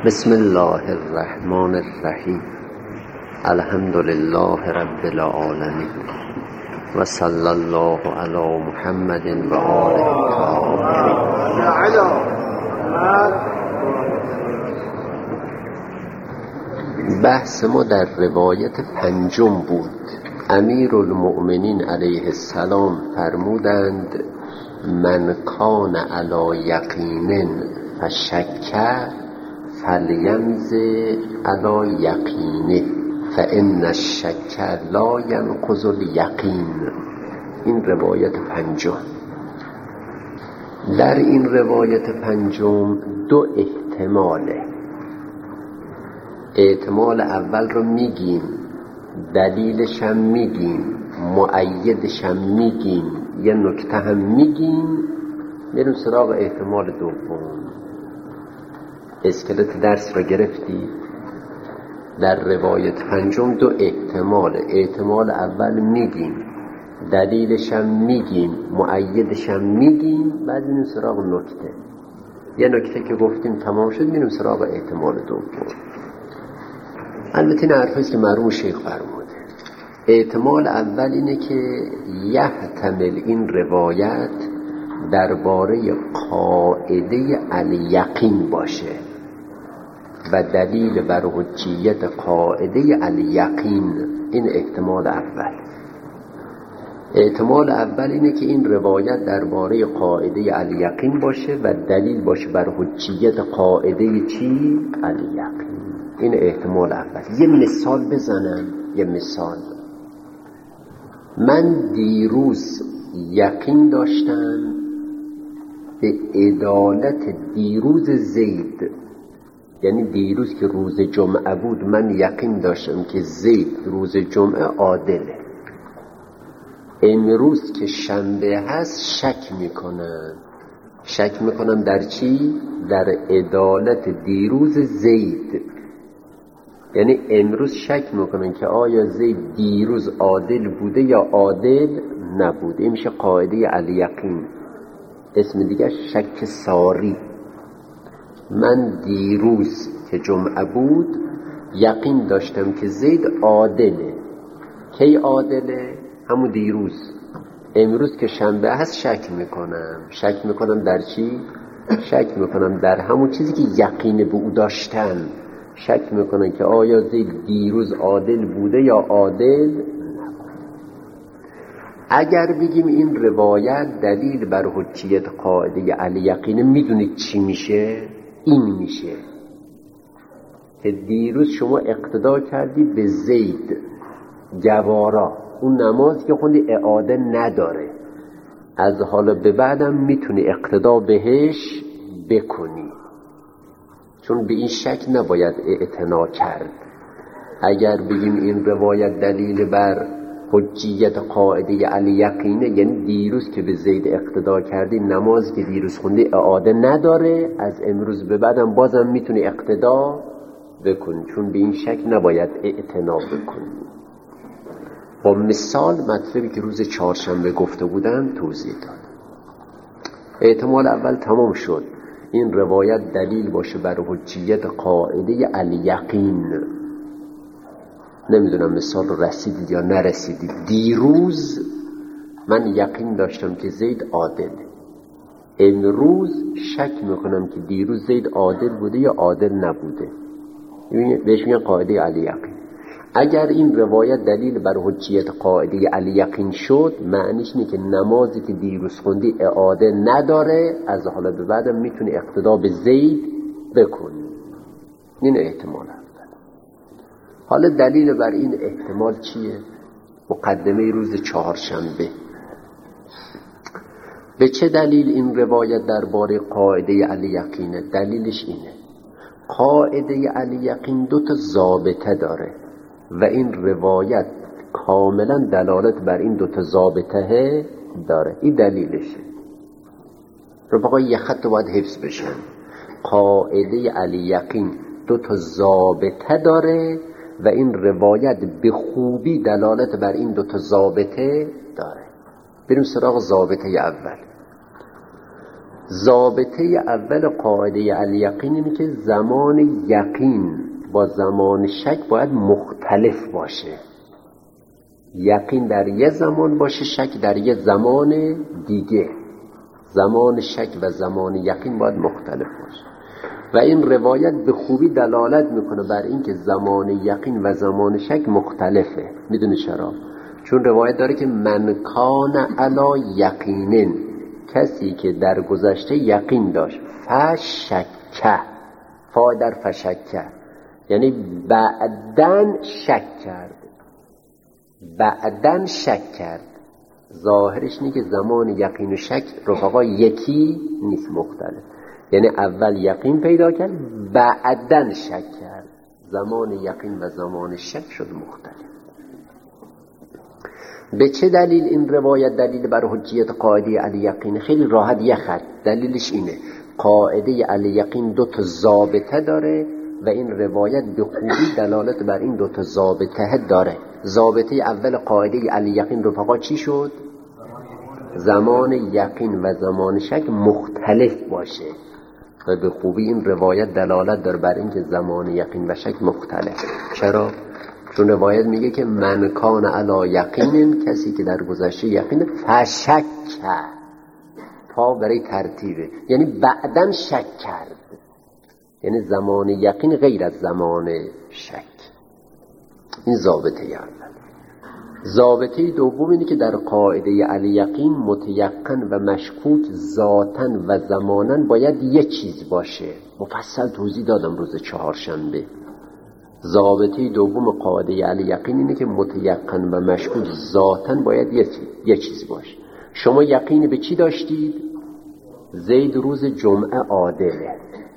بسم الله الرحمن الرحیم. الحمد لله رب العالمین و صلی الله علی محمد و آله الطاهرین. بحث ما در روایت پنجم بود. امیرالمؤمنین علیه السلام فرمودند من کان علی یقین فشک فلینزع علی یقینه فان الشک لا ینقض الیقین. این روایت پنجم. در این روایت پنجم دو احتماله. احتمال اول رو میگیم، دلیلش هم میگیم، مؤیدش هم میگیم، یه نکته هم میگیم، میریم سراغ احتمال دوم. اسکلت درس را گرفتی؟ در روایت پنجم دو احتمال. احتمال اول میگیم، دلیلش هم میگیم، مؤیدش هم میگیم، بعد میریم سراغ نکته. یه نکته که گفتیم تمام شد، میریم سراغ احتمال دوم. البته این حرفیست که مرحوم شیخ فرموده. احتمال اول اینه که یحتمل این روایت درباره قاعده الیقین باشه و دلیل بر حجیت قاعده الیقین. این احتمال اول. احتمال اول اینه که این روایت درباره قاعده الیقین باشه و دلیل باشه بر حجیت قاعده چی؟ الیقین. این احتمال اول. یه مثال بزنم. یه مثال. من دیروز یقین داشتم به عدالت دیروز زید، یعنی دیروز که روز جمعه بود من یقین داشتم که زید روز جمعه عادله. امروز که شنبه هست شک میکنم در چی؟ در عدالت دیروز زید. یعنی امروز شک میکنن که آیا زید دیروز عادل بوده یا عادل نبوده. این میشه قاعده الیقین. اسم دیگه شک ساری. من دیروز که جمعه بود یقین داشتم که زید عادله. کی عادله؟ همون دیروز. امروز که شنبه هست شک میکنم در چی؟ شک میکنم در همون چیزی که یقین به او داشتم. شک میکنن که آیا زید دیروز عادل بوده یا عادل نبوده. اگر بگیم این روایت دلیل بر حجیت قاعده الیقین، میدونید چی میشه؟ این میشه که دیروز شما اقتدا کردی به زید جوارا، اون نماز که خوندی اعاده نداره، از حالا به بعدم میتونی اقتدا بهش بکنی، چون به این شک نباید اعتنا کرد. اگر بگیم این روایت دلیل بر حجیت قاعده الیقینه، یعنی دیروز که به زید اقتدا کردی نماز که دیروز خوندی اعاده نداره، از امروز به بعدم بازم میتونی اقتدا بکنی، چون به این شک نباید اعتنا بکنی. با مثال مطلبی که روز چهارشنبه گفته بودم توضیح داد. احتمال اول تمام شد. این روایت دلیل باشه بر حجیت قاعده الیقین. نمیدونم مثال رو رسیدید یا نرسیدید. دیروز من یقین داشتم که زید عادل، امروز شک میکنم که دیروز زید عادل بوده یا عادل نبوده. بهش میگن قاعده الیقین. اگر این روایت دلیل بر حجیت قاعده الیقین شد، معنیش اینه که نمازی که دیروز خوندی اعاده نداره، از حالا به بعدم میتونی اقتدا به زید بکنی. این احتمال اول. حالا دلیل بر این احتمال چیه؟ مقدمه روز چهارشنبه. به چه دلیل این روایت درباره قاعده الیقینه؟ دلیلش اینه قاعده الیقین دو تا ضابطه داره و این روایت کاملا دلالت بر این دو تا ضابطه داره. این دلیلشه. رفقا یه خط باید حفظ بشن. قاعده الیقین دو تا ضابطه داره و این روایت به خوبی دلالت بر این دو تا ضابطه داره. بریم سراغ ضابطه اول. ضابطه اول قاعده الیقین اینه که زمان یقین با زمان شک باید مختلف باشه. یقین در یه زمان باشه، شک در یه زمان دیگه. زمان شک و زمان یقین باید مختلف باشه و این روایت به خوبی دلالت میکنه بر این که زمان یقین و زمان شک مختلفه. میدونی چرا؟ چون روایت داره که من کان علی یقینن، کسی که در گذشته یقین داشت، فشکه، فا در فشکه یعنی بعدن شک کرد، بعدن شک کرد. ظاهرش اینه که زمان یقین و شک رفقا یکی نیست، مختلف. یعنی اول یقین پیدا کرد بعدن شک کرد، زمان یقین و زمان شک شد مختلف. به چه دلیل این روایت دلیل بر حجیت قاعده الیقین؟ خیلی راحت یه خط. دلیلش اینه قاعده الیقین 2 تا ضابطه داره و این روایت به خوبی دلالت بر این 2 تا ضابطه داره. ضابطه اول قاعده الیقین رفقا چی شد؟ زمان یقین و زمان شک مختلف باشه و به خوبی این روایت دلالت داره بر این که زمان یقین و شک مختلف. چرا؟ چون روایت میگه که من کان علی یقین، کسی که در گذشته یقین، فشک، تا برای ترتیبه یعنی بعدن شک کرد، یعنی زمان یقین غیر از زمان شک. این ضابطه اول. ضابطه دوم اینه که در قاعده الیقین متیقن و مشکوک ذاتاً و زماناً باید یه چیز باشه. مفصل توضیح دادم روز چهارشنبه. ضابطه دوم قاعده الیقین اینه که متیقن و مشکوک ذاتاً باید یه چیز باشه. شما یقین به چی داشتید؟ زید روز جمعه عادله.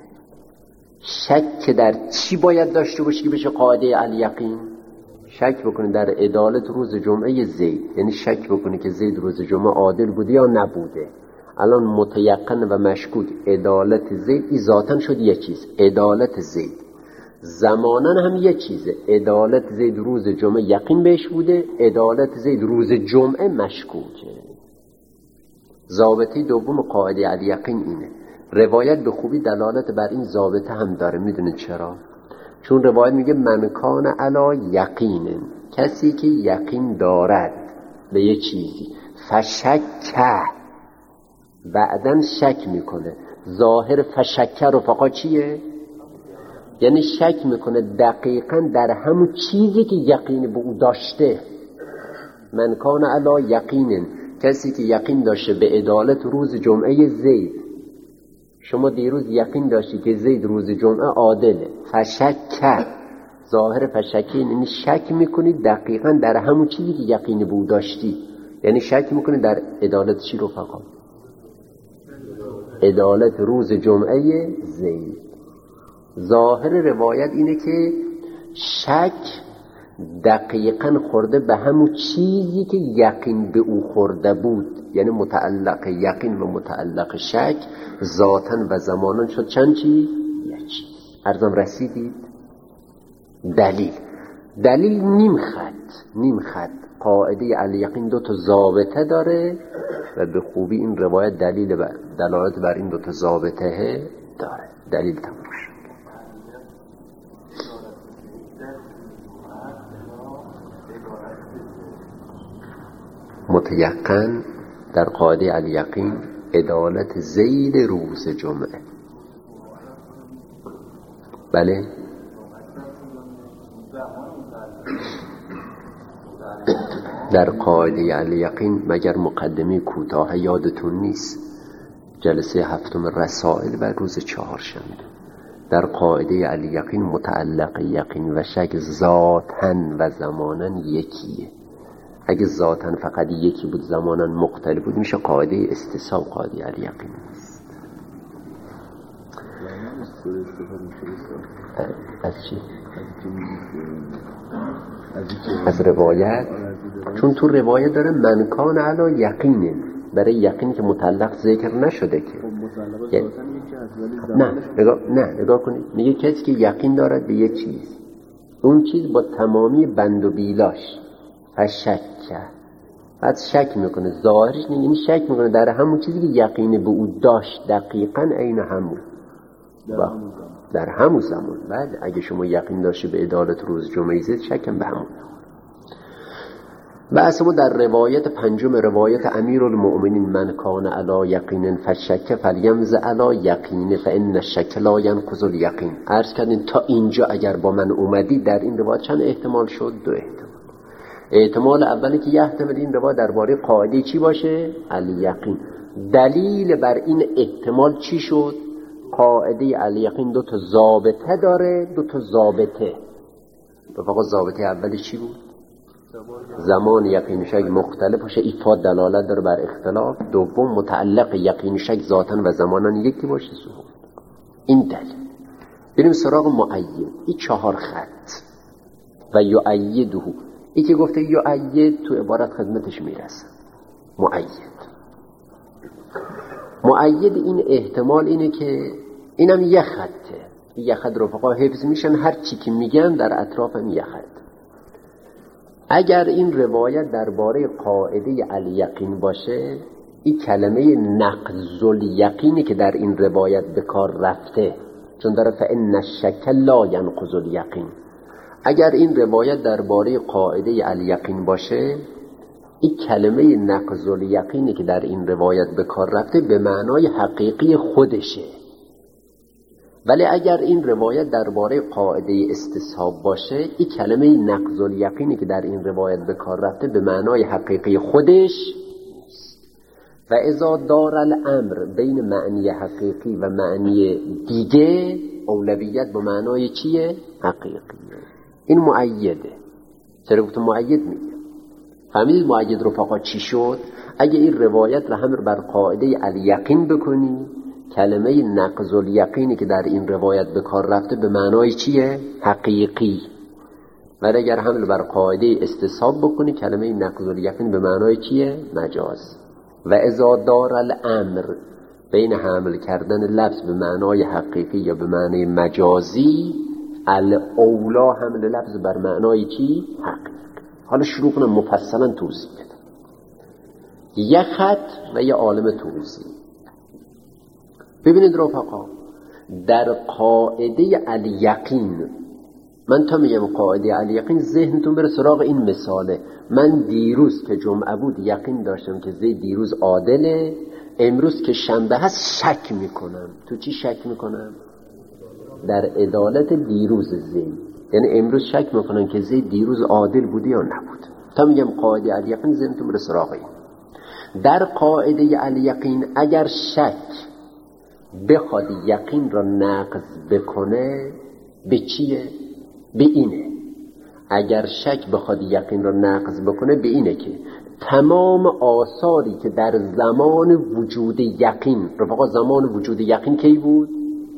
شک در چی باید داشته باشی که بشه قاعده الیقین؟ شک بکنی در عدالت روز جمعه زید، یعنی شک بکنی که زید روز جمعه عادل بوده یا نبوده. الان متیقن و مشکوک عدالت زید ای ذاتاً شد یه چیز، عدالت زید. زماناً هم یه چیزه، عدالت زید روز جمعه یقین بهش بوده، عدالت زید روز جمعه مشکوکه. ضابطه دوم قاعده الیقین اینه. روایت به خوبی دلالت بر این ضابطه هم داره. میدونید چرا؟ چون روایت میگه من کان علی یقین، کسی که یقین دارد به یه چیزی، فشکه، بعدن شک میکنه. ظاهر فشکه رفقا چیه؟ یعنی شک میکنه دقیقاً در همون چیزی که یقین به او داشته. من کان علی یقین، کسی که یقین داشته به عدالت روز جمعه زید. شما دیروز یقین داشتی که زید روز جمعه عادله، فشکه، ظاهر فشکه یعنی شک میکنی دقیقاً در همون چیزی که یقین به او داشتی. یعنی شک میکنی در عدالت چی رفقا؟ عدالت روز جمعه زید. ظاهر روایت اینه که شک دقیقاً خورده به همون چیزی که یقین به او خورده بود. یعنی متعلق یقین و متعلق شک ذاتاً و زماناً شد چند چیز؟ یک چیز. عرضم رسیدید؟ دلیل نیم خط. قاعده الیقین 2 تا ضابطه داره و به خوبی این روایت دلالت بر این 2 تا ضابطه داره. دلیل تمام شد. متیقن در قاعده الیقین عدالت زید روز جمعه. بله؟ در قاعده الیقین مگر مقدمه کوتاه یادتون نیست؟ جلسه 7 رسائل و روز چهارشنبه. در قاعده الیقین متعلق یقین و شک ذاتاً و زماناً یکیه. اگه ذاتاً فقط یکی بود زماناً مختلف بود میشه قاعده استصحاب قاعده الیقین نیست. از چی؟ از روایت. چون تو روایت داره من کان علی یقین، برای یقین که متعلق ذکر نشده که نگاه کنید. میگه کسی که یقین دارد به یک چیز، اون چیز با تمامی بند و بیلاش، فشکه، بعد شک میکنه، ظاهرش یعنی شک میکنه در همون چیزی که یقین به او داشت دقیقاً عین همون در همون زمان. بعد اگه شما یقین داشتی به عدالت روز جمعه زید، شکم به همون. بحث ما در روایت پنجم، روایت امیرالمؤمنین: من کان علی یقین فشک فلیمز علی یقین فان الشک لا ینقض الیقین. عرض کردین تا اینجا اگر با من اومدی در این روایت چند احتمال شد؟ 2 احتمال. احتمال اولی که یحتمل این روایت درباره قاعده چی باشه؟ الیقین. دلیل بر این احتمال چی شد؟ قاعده الیقین 2 تا ضابطه داره، 2 تا ضابطه. فقط ضابطه اولی چی بود؟ زمان یقین شک مختلف باشه، ایفاد دلالت داره بر اختلاف. دوم متعلق یقین شک ذاتن و زمانن یکی باشه، ظهور. این دلیل. بریم سراغ مؤید. این 4 خط و یؤیده. این که گفته یؤید تو عبارت خدمتش میرسه. مؤید این احتمال اینه که اینم یه خطه، یه خط رفقا حفظ میشن، هر چی که میگن در اطرافم یه خط. اگر این روایت درباره قاعده الیقین باشه، این کلمه نقض الیقینی که در این روایت به کار رفته، چون داره فإن الشک لا ینقض الیقین. اگر این روایت درباره قاعده الیقین باشه، این کلمه نقض الیقینی که در این روایت به کار رفته به معنای حقیقی خودشه. ولی اگر این روایت درباره قاعده استصحاب باشه، این کلمه نقض الیقینی که در این روایت به کار رفته به معنای حقیقی خودش نیست. و اذا دار الامر بین معنی حقیقی و معنی دیگه، اولویت به معنای چیه؟ حقیقیه. این مؤیده. چرا گفتم مؤید؟ میگه فهمید مؤید رفقا چی شد؟ اگه این روایت را هم بر قاعده الیقین بکنی، کلمه نقض الیقینی که در این روایت به کار رفته به معنای چیه؟ حقیقی. ولی اگر حمل بر قاعده استصحاب بکنی، کلمه نقض الیقین به معنای چیه؟ مجاز. و اذا دار الامر، بین حمل کردن لفظ به معنای حقیقی یا به معنای مجازی، الاولا حمل لفظ بر معنای چی؟ حقیقی. حالا شروع کنم مفصلا توضیح بدم. یه خط و یه عالم توضیح. ببینید رفقا، در قاعده الیقین، من تا میگم قاعده الیقین ذهنتون بره سراغ این مثاله. من دیروز که جمعه بود یقین داشتم که زید دیروز عادله، امروز که شنبه هست شک میکنم. تو چی شک میکنم؟ در عدالت دیروز زید. یعنی امروز شک میکنم که زید دیروز عادل بودی یا نبود. تا میگم قاعده الیقین ذهنتون بره سراغ این. در قاعده الیقین اگر شک بخواد یقین را نقض بکنه، به چیه؟ به اینه. اگر شک بخواد یقین را نقض بکنه، به اینه که تمام آثاری که در زمان وجود یقین، رفقا زمان وجود یقین کی بود؟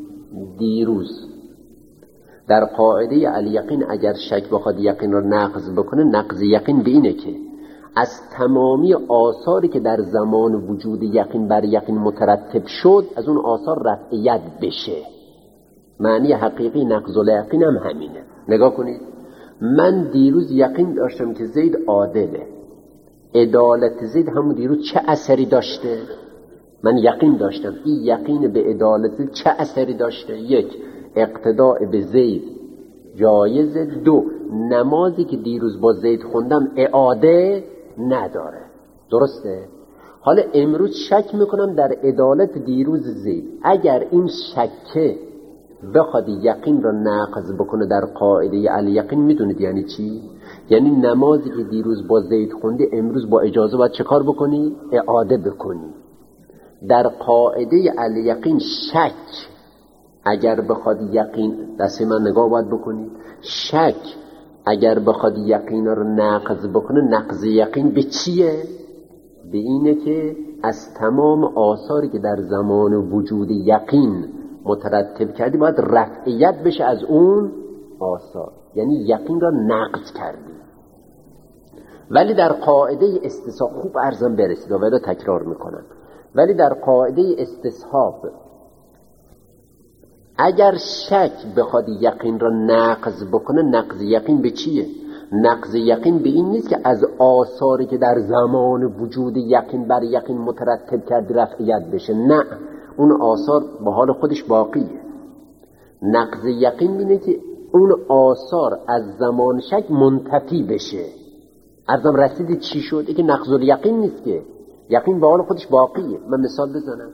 دیروز. در قاعده الیقین اگر شک بخواد یقین را نقض بکنه، نقض یقین به اینه که از تمامی آثاری که در زمان وجود یقین بر یقین مترتب شد، از اون آثار رفعیت بشه. معنی حقیقی نقض الیقین هم همینه. نگاه کنید، من دیروز یقین داشتم که زید عادله. عدالت زید همون دیروز چه اثری داشته؟ من یقین داشتم. این یقین به عدالت زید چه اثری داشته؟ 1. اقتداء به زید جایز. 2. نمازی که دیروز با زید خوندم اعاده نداره. درسته؟ حالا امروز شک میکنم در عدالت دیروز زید. اگر این شکه بخواد یقین را نقض بکنه در قاعده الیقین، میدونید یعنی چی؟ یعنی نمازی که دیروز با زید خوندی امروز با اجازه باید چه کار بکنی؟ اعاده بکنی. در قاعده الیقین شک اگر بخواد یقین، دست من نگاه باید بکنید، شک اگر بخواد یقین را نقض بکنه، نقض یقین به چیه؟ به اینه که از تمام آثاری که در زمان وجود یقین مترتب کردی باید رفعیت بشه از اون آثار، یعنی یقین را نقض کردی. ولی در قاعده استصحاب، خوب عرضم برسید و بعد تکرار میکنم، ولی در قاعده استصحاب اگر شک بخواد یقین را نقض بکنه، نقض یقین به چیه؟ نقض یقین به این نیست که از آثاری که در زمان وجود یقین بر یقین مترتب کرد رفعیت بشه، نه، اون آثار به حال خودش باقیه. نقض یقین اینه که اون آثار از زمان شک منتفی بشه. ازم رسیدی چی شد؟ که نقض یقین نیست، که یقین به حال خودش باقیه. من مثال بزنم،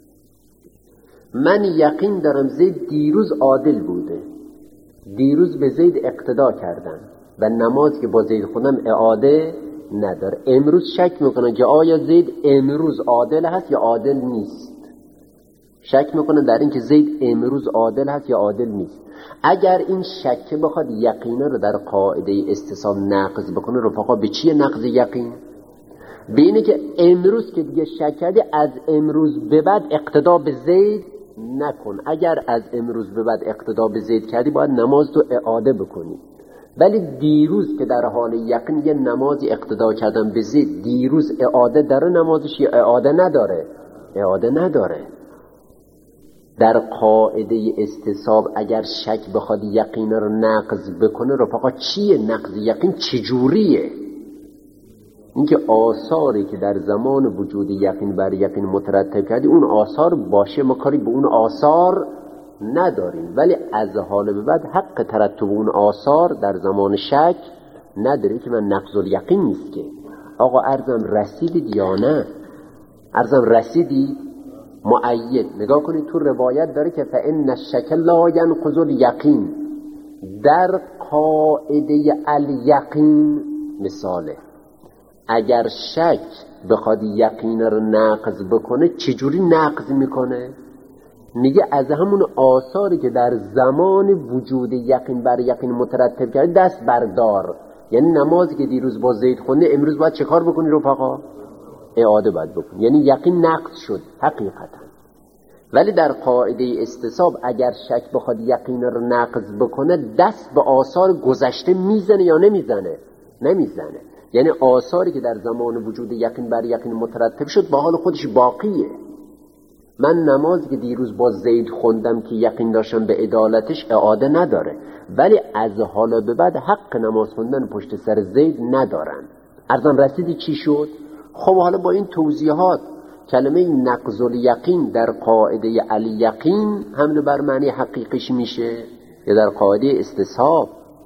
من یقین دارم زید دیروز عادل بوده، دیروز به زید اقتدا کردم و نماز که با زید خودم اعاده نداره. امروز شک میکنم که آیا زید امروز عادل هست یا عادل نیست. شک میکنم در این که زید امروز عادل هست یا عادل نیست. اگر این شک بخواد یقینه رو در قاعده استصحاب نقض بکنه، رفقا به چیه نقض یقین؟ به اینه که امروز که دیگه شک کردی از امروز به بعد اقتدا به زید نکن. اگر از امروز به بعد اقتدا به زید کردی باید نماز تو اعاده بکنی. ولی دیروز که در حال یقین یه نمازی اقتدا کردن به زید، دیروز اعاده داره نمازش یا اعاده نداره؟ اعاده نداره. در قاعده استصحاب اگر شک بخواد یقین رو نقض بکنه، رفقا چیه نقض یقین؟ چجوریه؟ اینکه آثاری که در زمان وجود یقین بر یقین مترتب کردی اون آثار باشه، ما کاری به اون آثار نداریم، ولی از حال به بعد حق ترتب اون آثار در زمان شک نداری. که من نقض الیقین نیست که آقا عرضم رسیدید یا نه؟ عرضم رسیدید مؤید. نگاه کنید تو روایت داره که فإن الشک لا ینقض الیقین. در قاعده الیقین مثاله، اگر شک بخواد یقین رو نقض بکنه چجوری نقض میکنه؟ میگه از همون آثاری که در زمان وجود یقین بر یقین مترتب کرده دست بردار. یعنی نمازی که دیروز با زید خونده امروز باید چه کار بکنی رفقا؟ اعاده باید بکنی. یعنی یقین نقض شد حقیقتا. ولی در قاعده استصحاب اگر شک بخواد یقین رو نقض بکنه دست به آثار گذشته میزنه یا نمیزنه؟ نمیزنه. یعنی آثاری که در زمان وجود یقین بر یقین مترتب شد با حال خودش باقیه. من نمازی که دیروز با زید خوندم که یقین داشتم به عدالتش اعاده نداره، ولی از حالا به بعد حق نماز خوندن پشت سر زید ندارن. عرضم رسیدی چی شد؟ خب حالا با این توضیحات کلمه نقض الیقین در قاعده الیقین حمل بر معنی حقیقیش میشه یا در قاعده استصحاب؟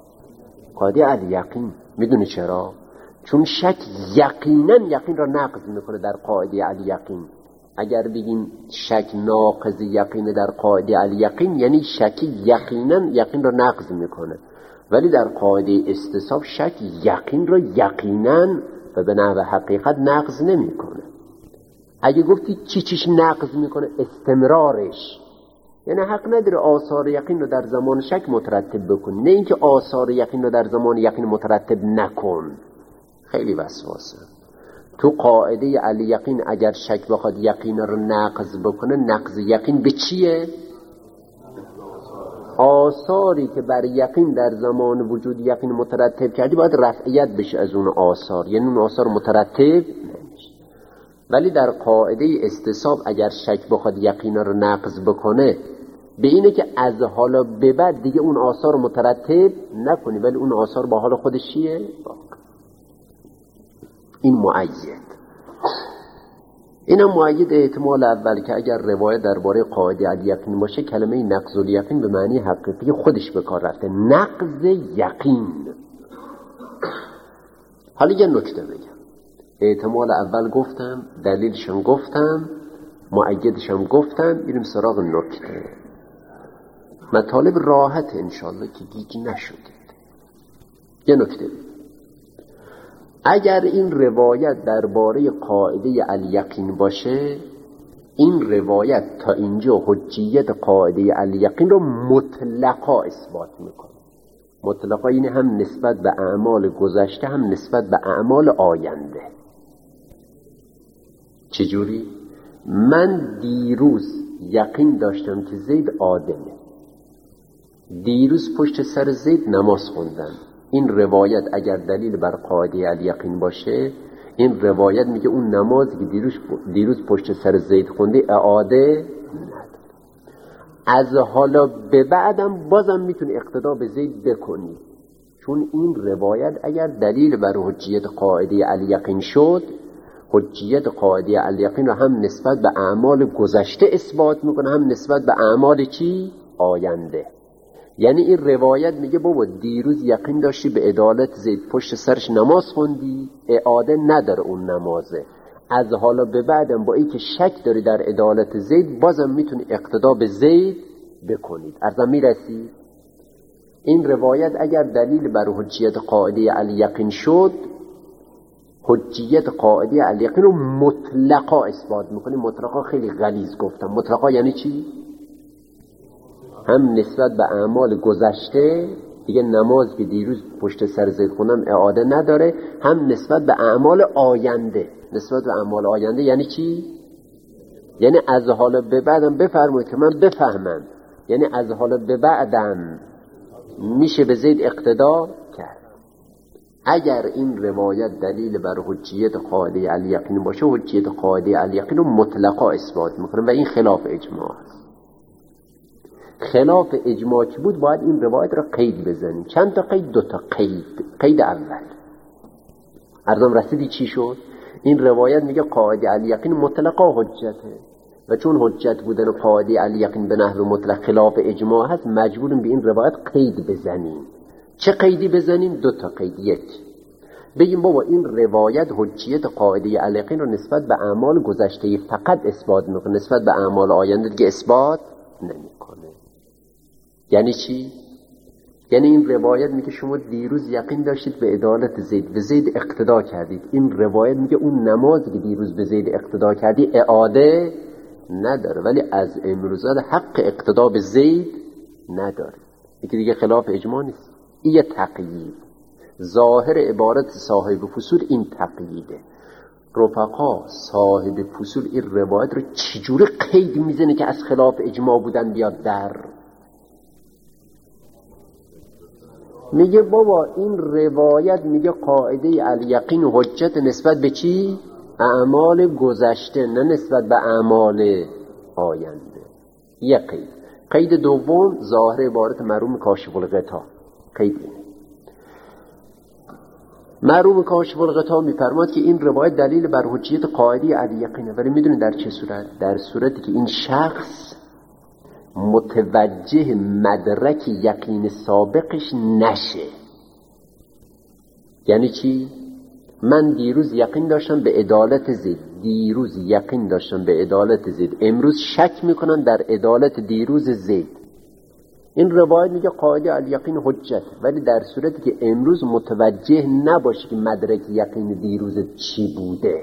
قاعده الیقین. میدونی چرا؟ چون شک یقینا یقین را نقض میکنه در قاعده الیقین. اگر بگیم شک ناقض یقین در قاعده الیقین یعنی شک یقینا یقین را نقض میکنه، ولی در قاعده استصحاب شک یقین را یقینا و به نحو حقیقت نقض نمیکنه. اگه گفتی چیش نقض میکنه؟ استمرارش. یعنی حق نداره آثار یقین رو در زمان شک مترتب بکنی، نه اینکه آثار یقین رو در زمان یقین مترتب نکن. خیلی وسواسه. تو قاعده الیقین اگر شک بخواد یقین رو نقض بکنه، نقض یقین به چیه؟ آثاری که بر یقین در زمان وجود یقین مترتب کردی باید رفعیت بشه از اون آثار، یعنی اون آثار مترتب نمیشه. ولی در قاعده استصحاب اگر شک بخواد یقین رو نقض بکنه به اینه که از حالا به بعد دیگه اون آثار مترتب نکنی، ولی اون آثار با حال خودش چیه؟ این مؤید. این هم مؤید احتمال اول که اگر روایت درباره قاعده الیقین باشه کلمه نقض الیقین به معنی حقیقی خودش به کار رفته، نقض یقین. حالا یه نکته بگم، احتمال اول گفتم، دلیلشم گفتم، مؤیدشم گفتم، میریم سراغ نکته. مطالب راحت انشالله که گیج نشدید. یه نکته بگم، اگر این روایت درباره قاعده الیقین باشه، این روایت تا اینجا حجیت قاعده الیقین رو مطلقا اثبات میکنه. مطلقا این هم نسبت به اعمال گذشته هم نسبت به اعمال آینده. چجوری؟ من دیروز یقین داشتم که زید عادله، دیروز پشت سر زید نماز خوندم. این روایت اگر دلیل بر قاعده الیقین باشه، این روایت میگه اون نمازی که دیروز پشت سر زید خونده اعاده نداره. از حالا به بعدم بازم میتونی اقتدا به زید بکنی، چون این روایت اگر دلیل بر حجیت قاعده الیقین شد، حجیت قاعده الیقین رو هم نسبت به اعمال گذشته اثبات میکنه، هم نسبت به اعمال چی؟ آینده. یعنی این روایت میگه بابا دیروز یقین داشتی به عدالت زید، پشت سرش نماز خوندی، اعاده نداره اون نمازه، از حالا به بعدم با این که شک داری در عدالت زید بازم میتونی اقتدا به زید بکنید. ارزم میرسید؟ این روایت اگر دلیل بر حجیت قاعده الیقین شد، حجیت قاعده الیقین رو مطلقا اثبات میکنه. مطلقا خیلی غلیظ گفتم. مطلقا یعنی چی؟ هم نسبت به اعمال گذشته، دیگه نماز که دیروز پشت سر زید خوندم اعاده نداره، هم نسبت به اعمال آینده. نسبت به اعمال آینده یعنی چی؟ یعنی از حالا به بعدم بفرمایید که من بفهمم، یعنی از حالا به بعدم میشه به زید اقتدا کرد. اگر این روایت دلیل بر حجیت قاعده الیقین باشه، حجیت قاعده الیقین رو مطلقا اثبات میکنه و این خلاف اجماع است. خلاف اجماع که بود باید این روایت رو قید بزنیم. چند تا قید؟ 2 تا قید. قید اول ارزم رسیدی چی شد؟ این روایت میگه قاعده الیقین مطلقا حجته و چون حجت بودن قاعده الیقین به نحو مطلق خلاف اجماع هست، مجبوریم به این روایت قید بزنیم. چه قیدی بزنیم؟ 2 تا قید. یک، بگیم بابا این روایت حجیت قاعده الیقین رو نسبت به اعمال گذشته فقط اثبات میکنه، نسبت به اعمال آینده دیگه اثبات نمیکنه. یعنی چی؟ یعنی این روایت میگه شما دیروز یقین داشتید به عدالت زید، به زید اقتدا کردید. این روایت میگه اون نمازی که دیروز به زید اقتدا کردی اعاده نداره، ولی از امروز حق اقتدا به زید نداره. این دیگه خلاف اجماع نیست. این یه تقیید. ظاهر عبارت صاحب فصول این تقییده. رفقا صاحب فصول این روایت رو چجوری قید میزنه که از خلاف اجماع بودن بیاد در؟ میگه بابا این روایت میگه قاعده الیقین و حجت نسبت به چی؟ اعمال گذشته، نه نسبت به اعمال آینده. یک قید. قید دوم ظاهر عبارت مرحوم کاشف الغطا. قید اینه. مرحوم کاشف الغطا میفرماد که این روایت دلیل بر حجیت قاعده الیقینه، ولی میدونید در چه صورت؟ در صورتی که این شخص متوجه مدرک یقین سابقش نشه. یعنی چی؟ من دیروز یقین داشتم به عدالت زید، دیروز یقین داشتم به عدالت زید، امروز شک میکنم در عدالت دیروز زید. این روایت میگه قاعده الیقین حجت، ولی در صورتی که امروز متوجه نباشی که مدرک یقین دیروز چی بوده،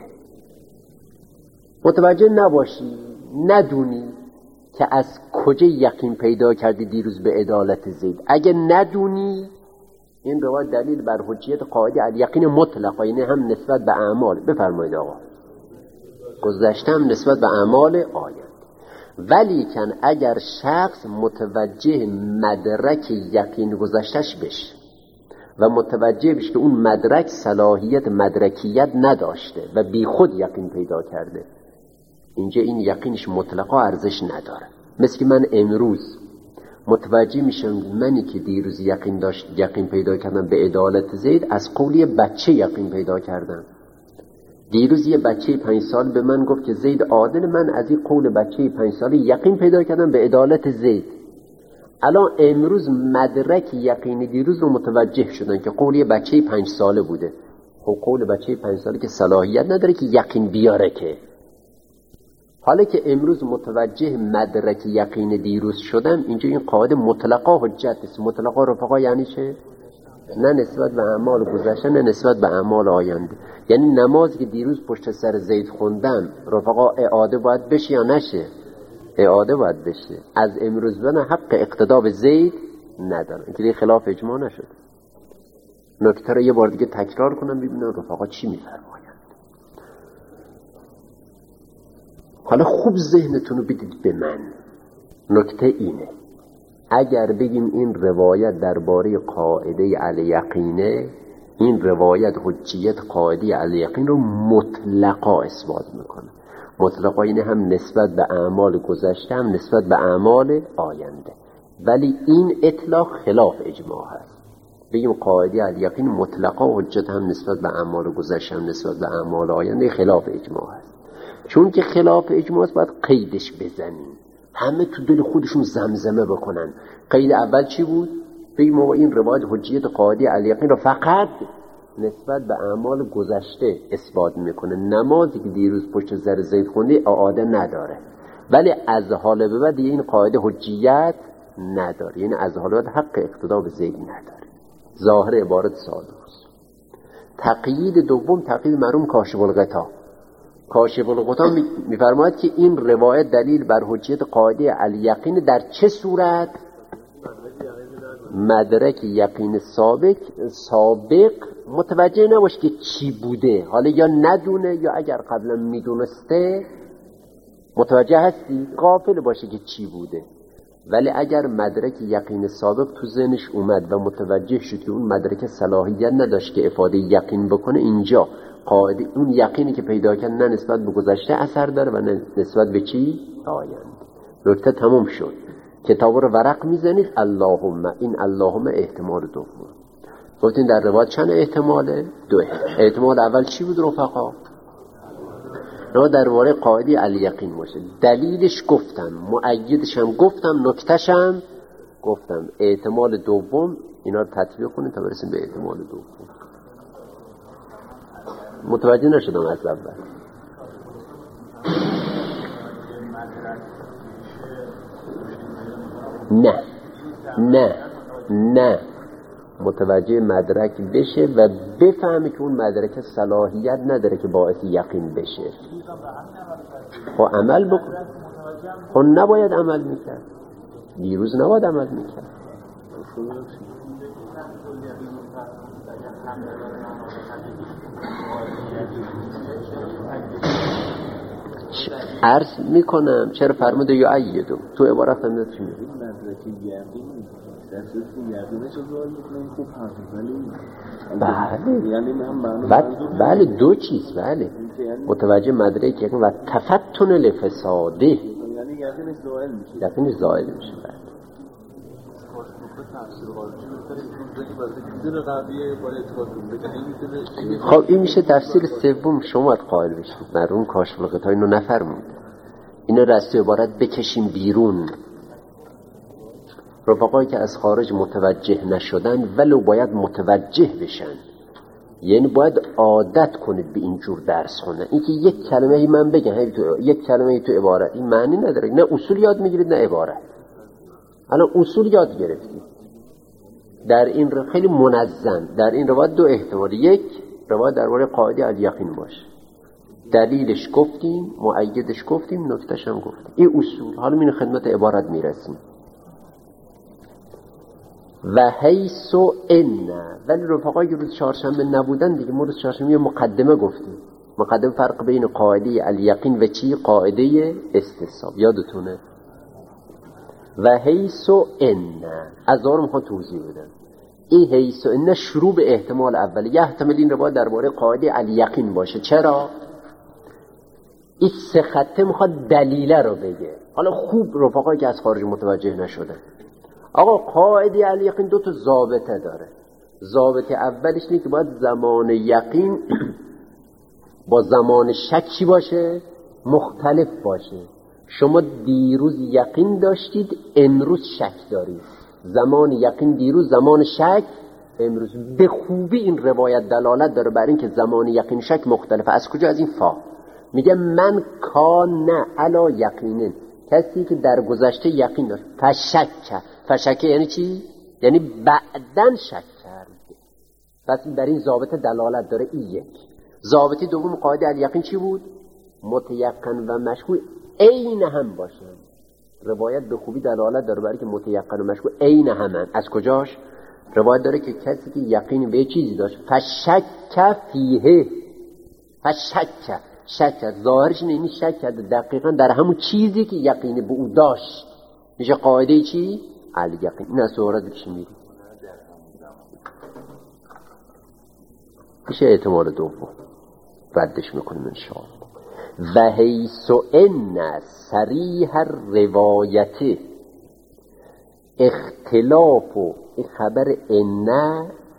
متوجه نباشی، ندونی که از کجا یقین پیدا کردی دیروز به عدالت زید، اگه ندونی، این روایت دلیل بر حجیت قاعده الیقین مطلقه، یعنی هم نسبت به اعمال، بفرمایید آقا، گذشته هم نسبت به اعمال آینده. ولی کن اگر شخص متوجه مدرک یقین گذشتش بشه و متوجه بشه که اون مدرک صلاحیت مدرکیت نداشته و بی خود یقین پیدا کرده، اینجا این یقینش مطلقا ارزش نداره. مثل که من امروز متوجه میشم منی که دیروز یقین پیدا کردم به عدالت زید، از قولی بچه یقین پیدا کردم. دیروز یه بچه 5 سال به من گفت که زید عادل، من از این قول بچه 5 ساله یقین پیدا کردم به عدالت زید. الان امروز مدرک یقین دیروز رو متوجه شدن که قول یه بچه 5 ساله بوده. خب قول بچه 5 ساله که صلاحیت نداره که یقین بیاره که. حالا که امروز متوجه مدرک یقین دیروز شدم، اینجا این قاعده مطلقا حجت است. مطلقا رفقا یعنی چه؟ نه نسبت به اعمال گذشته، نه نسبت به اعمال آینده. یعنی نمازی که دیروز پشت سر زید خوندم، رفقا اعاده باید بشه یا نشه؟ اعاده باید بشه. از امروز به حق اقتدا به زید ندارم. این که خلاف اجماع نشد. نکته رو یه بار دیگه تکرار کنم ببینم رفقا چی میفرمایند. حالا خوب ذهنتون رو بدید به من. نکته اینه، اگر بگیم این روایت درباره قاعده الیقینه، این روایت حجیت قاعده الیقین رو مطلقا اثبات میکنه. مطلقا اینه هم نسبت به اعمال گذشته، هم نسبت به اعمال آینده. ولی این اطلاق خلاف اجماع هست. بگیم قاعده الیقین مطلقا حجت هم نسبت به اعمال گذشته هم نسبت به اعمال آینده خلاف اجماع است. چون که خلاف اجماع است باید قیدش بزنیم، همه تو دل خودشون زمزمه بکنن. قید اول چی بود؟ بگیم ما این روایت حجیت قاعده الیقین رو فقط نسبت به اعمال گذشته اثبات میکنه، نمازی که دیروز پشت سر زید خوندی اعاده نداره، ولی از حال به بعد این قاعده حجیت نداره، یعنی از حال به بعد حق اقتدا به زید نداره. ظاهر عبارت ساده است. تقیید دوم تقیید مرحوم کاشف الغطا. کاشف الغطا میفرماید که این روایت دلیل بر حجیت قاعده الیقین در چه صورت؟ مدرک یقین سابق متوجه نباشه که چی بوده، حالا یا ندونه یا اگر قبلا میدونسته متوجه هستی غافل باشه که چی بوده. ولی اگر مدرک یقین سابق تو ذهنش اومد و متوجه شد که اون مدرک صلاحیت نداشت که افاده یقین بکنه، اینجا قاعده اون یقینی که پیدا کرد نه نسبت به گذشته اثر داره و نه نسبت به چی؟ آینده. نکته تمام شد. کتاب رو ورق میزنید. اللهم، این اللهم احتمال دوم. گفتین در روایت چند احتماله؟ دو احتمال اول چی بود رفقا؟ رو درباره قاعده الیقین باشه. دلیلش گفتم، مؤیدش هم گفتم، نکتهش هم گفتم. احتمال دوم اینا رو تطبیق کنید تا برسیم به احتمال دوم. متوجه نشدم از اول. نه متوجه مدرک بشه و بفهمه که اون مدرک صلاحیت نداره که باعث یقین بشه. خب عمل بکن. خب نباید عمل میکرد، دیروز نباید عمل میکرد. عرض میکنم چرا فرموده یا ایدو تو عبارت هم چی میگه؟ بله دو چیز. بله متوجه مدرک یقین و تفتن لفساده، یقینش زائل میشه. خب این میشه تفسیر سوم. شما باید قائل بشید مرحوم کاشف الغطا اینو نفرمود. اینو راستی عبارت بکشیم بیرون. رفقایی که از خارج متوجه نشدن ولو باید متوجه بشن، یعنی باید عادت کنید به اینجور درس خوندن. این که یک کلمه من بگم یک کلمه تو عبارت این معنی نداره. نه اصول یاد میگیرید نه عبارت. الان اصول یاد گرفتید در این خیلی منظم. در این روایت دو احتمال، یک روایت درباره قاعده الیقین باشه، دلیلش گفتیم، مؤیدش گفتیم، نکتهش هم گفتیم. این اصول. حالا این خدمت عبارت میرسیم. و حیث ان، ولی رفقایی که روز چهارشنبه نبودن دیگه، ما روز چهارشنبه یه مقدمه گفتیم. مقدمه فرق بین قاعده الیقین و چی؟ قاعده استصحاب. یادتونه؟ و حیث ان از آن میخواد توضیح بدم. این حیث ان شروع به احتمال اولی. یه احتمال این روایت درباره قاعده الیقین باشه. چرا؟ این سه خطه میخواد دلیله رو بگه. حالا خوب رفقایی که از خارج متوجه نشدن، آقا قاعده الیقین دو تا ضابطه داره. ضابطه اولش اینه که باید زمان یقین با زمان شکی باشه، مختلف باشه. شما دیروز یقین داشتید، امروز شک دارید. زمان یقین دیروز، زمان شک امروز. به خوبی این روایت دلالت داره بر این که زمان یقین شک مختلفه. از کجا؟ از این فا. میگه من کان علا یقینن، کسی که در گذشته یقین داشت، فشکه یعنی چی؟ یعنی بعدن شک کرد. پس در این ضابطه دلالت داره. این یک. ضابطه دوم قاعده الیقین چی بود؟ متیقن و مشکوک عین هم باشن. روایت به خوبی دلالت داره برای که متیقن و مشکوک عین همن. از کجاش؟ روایت داره که کسی که یقین به چیزی داشت، فشک فیه، شک ظاهرش نمی شک کرده دقیقا در همون چیزی که یقین به او داشت. میشه قاعده چی؟ الیقین. این از صورت بکشی میری میشه احتمال دوم. ردش میکنیم انشاءالله. و حیث ان صریح روایت اختلاف و خبر ان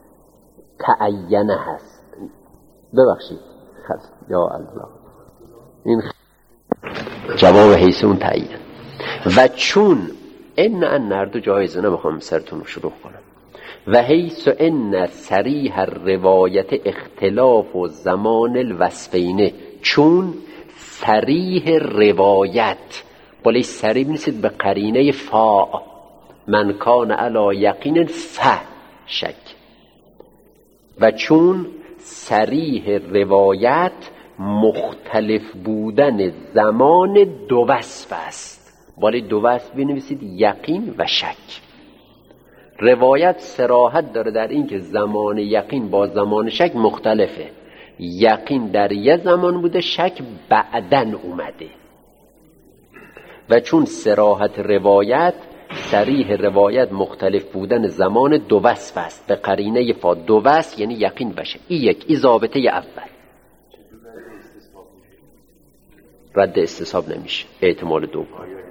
تعینه هست. ببخشید یا الله، این جواب حیث اون تعین. و چون ان نردو جایزه، نمیخوام سرتون رو شروع کنم. و حیث ان صریح الروایت اختلاف و زمان الوصفین، چون صریح روایت ولی صریح نیست به قرینه فا، من کان علی یقین شک. و چون صریح روایت مختلف بودن زمان دو وصف است، ولی دو وصف بنویسید یقین و شک. روایت صراحت داره در این که زمان یقین با زمان شک مختلفه. یقین در یه زمان بوده، شک بعدن اومده. و چون صراحت روایت، صریح روایت مختلف بودن زمان دو وصف است به قرینه فا. دو وصف یعنی یقین و شک. این ضابطه اول. رد استصحاب نمیشه. احتمال دوم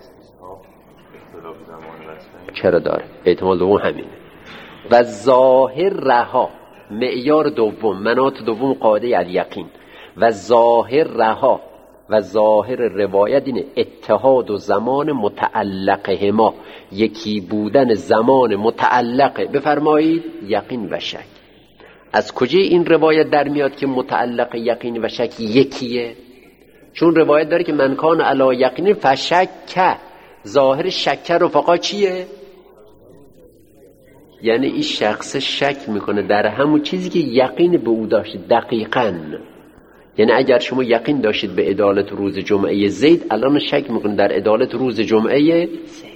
چرا داره؟ احتمال دوم همینه. و ظاهر رها، معیار دوم، مناط دوم قاعده الیقین. و ظاهر رها، و ظاهر روایت اینه اتحاد و زمان متعلقهما، یکی بودن زمان متعلقه. بفرمایید یقین و شک. از کجا این روایت در میاد که متعلق یقین و شک یکیه؟ چون روایت داره که من کان علی یقین فشک. ظاهر شک رفقا چیه؟ یعنی این شخص شک میکنه در همون چیزی که یقین به او داشت. دقیقاً یعنی اگر شما یقین داشتید به عدالت روز جمعه زید، الان شک میکنه در عدالت روز جمعه زید.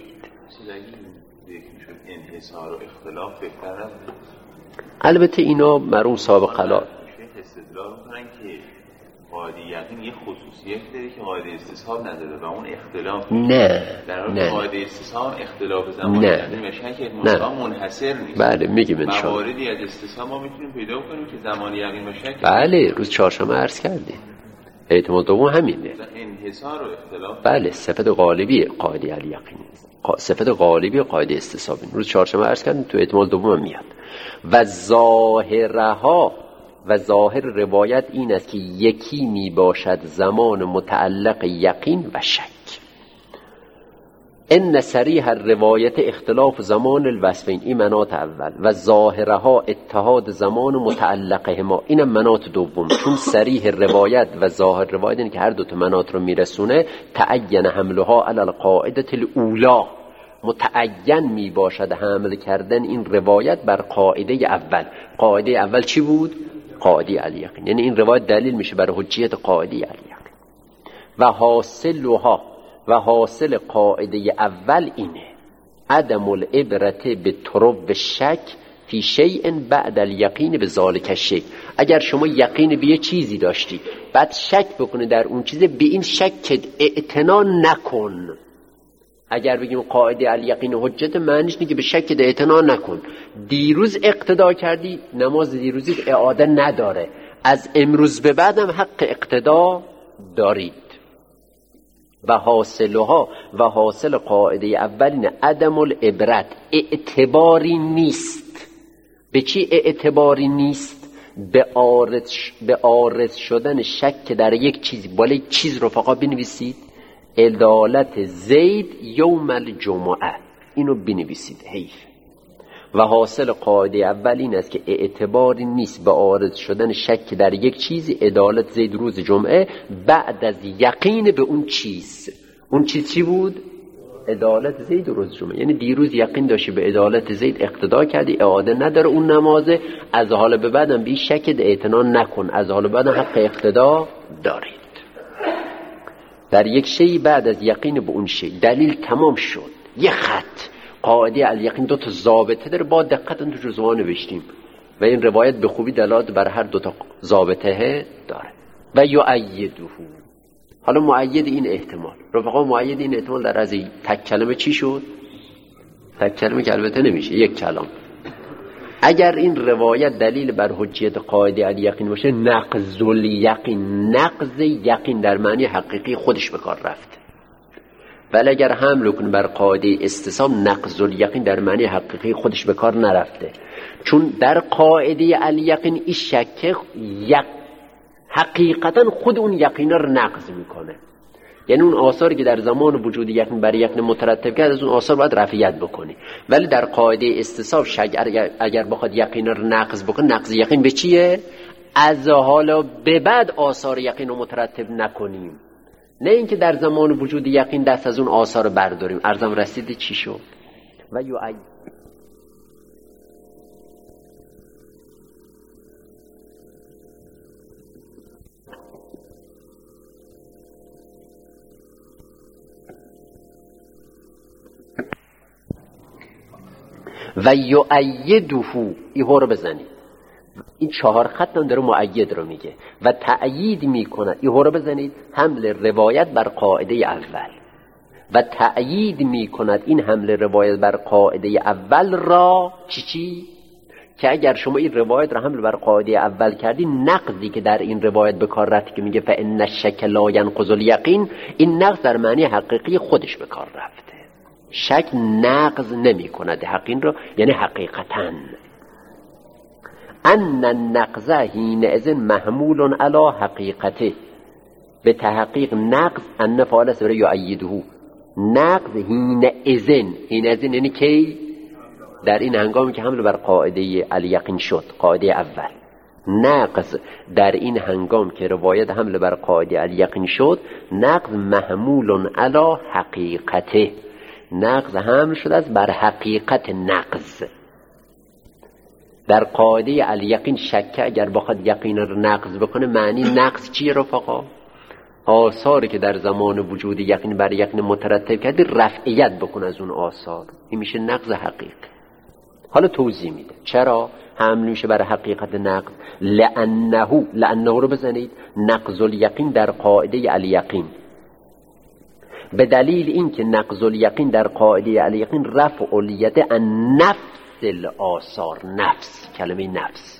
انحصار و اختلاف بهتره. البته اینا مرون صاحب قلال استدلال میکنن که قاعده یقین یه خصوصیت داره که قاعده استصحاب نداره و اون اختلاف. نه در حالی قاعده استصحاب اختلاف زمان یقین و شک منحصر نیست. بله میگیم ان شاء الله مواردی از استصحاب ما میتونیم پیدا کنیم که زمان یقین و شک. بله روز چهارشنبه عرض کردیم. احتمال دوم همینه. انحصار و اختلاف. بله صفت غالبی قاعده الیقین، صفت غالبی قاعده استصحاب. روز چهارشنبه عرض کردیم تو احتمال دوم میاد. و ظاهرها، و ظاهر روایت این است که یکی می باشد زمان متعلق یقین و شک. ان صریح الروایت اختلاف زمان الوصفین، این مناط اول. و ظاهرها اتحاد زمان متعلقهما، این مناط دوم. چون صریح روایت و ظاهر روایت این که هر دو تا مناط رو میرسونه، تعین حملها علی القاعده الاولی، متعین می باشد حمل کردن این روایت بر قاعده اول. قاعده اول چی بود؟ قاعده الیقین. یعنی این روایت دلیل میشه بر حجیت قاعده الیقین. و حاصلها، و حاصل قاعده اول اینه عدم العبرت به طرق شک فی شیء بعد الیقین به ذالک الشیء. اگر شما یقین به یه چیزی داشتی بعد شک بکنه در اون چیزه، به این شک اعتنا نکن. اگر بگیم قاعده الیقین حجت، معنیش اینه که به شک اعتنا نکن. دیروز اقتدا کردی، نماز دیروزی اعاده نداره، از امروز به بعدم حق اقتدا دارید. و حاصلها، و حاصل قاعده اولین عدم العبرت، اعتباری نیست. به چی اعتباری نیست؟ به عارض شدن شک در یک چیز. بالا یک چیز رفقا بنویسید، عدالت زید یوم الجمعه، اینو بنویسید حیف. و حاصل قاعده اول این است که اعتباری نیست به عارض شدن شک در یک چیزی، عدالت زید روز جمعه بعد از یقین به اون چیز. اون چیز چی بود؟ عدالت زید روز جمعه. یعنی دیروز یقین داشتی به عدالت زید اقتدا کردی، اعاده نداره اون نمازه، از حال به بعدم بی شک اعتنا نکن، از حال به بعدم حق اقتدا دارید در یک شی بعد از یقین به اون شی. دلیل تمام شد. یه خط. قاعده الیقین دو تا ضابطه داره، با دقت اون تو جزوه نوشتیم و این روایت به خوبی دلالت بر هر دو تا ضابطه داره. و یؤیده، حالا مؤید این احتمال رفقا، مؤید این احتمال در از تک کلمه چی شد؟ تک کلمه که البته نمیشه، یک کلام. اگر این روایت دلیل بر حجیت قاعده الیقین باشه، نقض الیقین، نقض یقین در معنی حقیقی خودش به کار رفته. ولی اگر حمل کنه بر قاعده استصحاب، نقض الیقین در معنی حقیقی خودش به کار نرفته. چون در قاعده الیقین این شک حقیقتا خود اون یقین رو نقض میکنه. یعنی اون آثاری که در زمان وجود یقین برای یقین مترتب کرد از اون آثار باید رفعیت بکنی. ولی در قاعده استصحاب شک اگر بخواد یقین رو نقض بکنه، نقض یقین به چیه؟ از حالا به بعد آثار یقین رو مترتب نکنیم، نه اینکه در زمان وجود یقین دست از اون آثار برداریم. عرضم رسیده چی شد؟ و یؤیده ایها رو بزنید. این 4 خط هم داره مؤید رو میگه و تأیید میکند. ایها رو بزنید. حمل روایت بر قاعده اول و تأیید میکند این حمل روایت بر قاعده اول را چی؟ که اگر شما این روایت را حمل بر قاعده اول کردی، نقضی که در این روایت به کار رفت که میگه فإن الشک لا ینقض الیقین، این نقض در معنی حقیقی خودش به کار رفته. شک نقض نمی کند یقین رو، یعنی حقیقتاً ان النقض حینئذ محمول علی حقیقته، به تحقیق نقض ان فعال است برای یؤیده. نقض حینئذ یعنی کی؟ در این هنگامی که حمل بر قاعده الیقین شد، قاعده اول. نقض در این هنگام که روایت حمل بر قاعده الیقین شد، نقض محمول علی حقیقته، نقض حمل شده است بر حقیقت نقض. در قاعده الیقین شک اگر بخواد یقین رو نقض بکنه، معنی نقض چیه رفقا؟ آثاری که در زمان وجود یقین بر یقین مترتب کرده رفعیت بکنه از اون آثار، این میشه نقض حقیقی. حالا توضیح میده چرا حمل میشه بر حقیقت نقض. لانه رو بزنید. نقض الیقین در قاعده الیقین، به دلیل اینکه نقض الیقین در قاعده الیقین رفع الیت عن نفس الاثار، نفس، کلمه نفس،